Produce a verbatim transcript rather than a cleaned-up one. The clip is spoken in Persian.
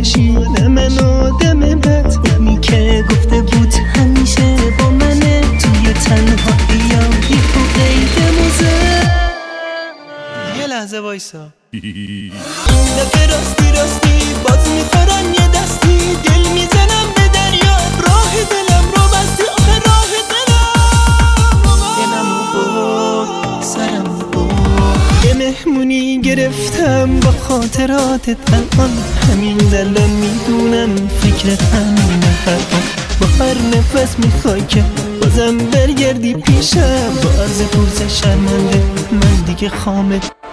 بشی آدم من آدم بد، اونی که گفته بود همیشه با منه توی تنهاییم بی تو قید موزه. یه لحظه وایسا، این دفعه راستی راستی باز میخورم یه دستی، دل میزنم به دریا راه دلم رو بستی، آخه راه دلم دلم رو برد سرم رو برد. یه مهمونی گرفتم با خاطراتت الان، همین دلم میدونم فکرت همینه هر آن، با هر نفس میخوای که بازم برگردی پیشم، با عرض پرس شرمنده من دیگه خامت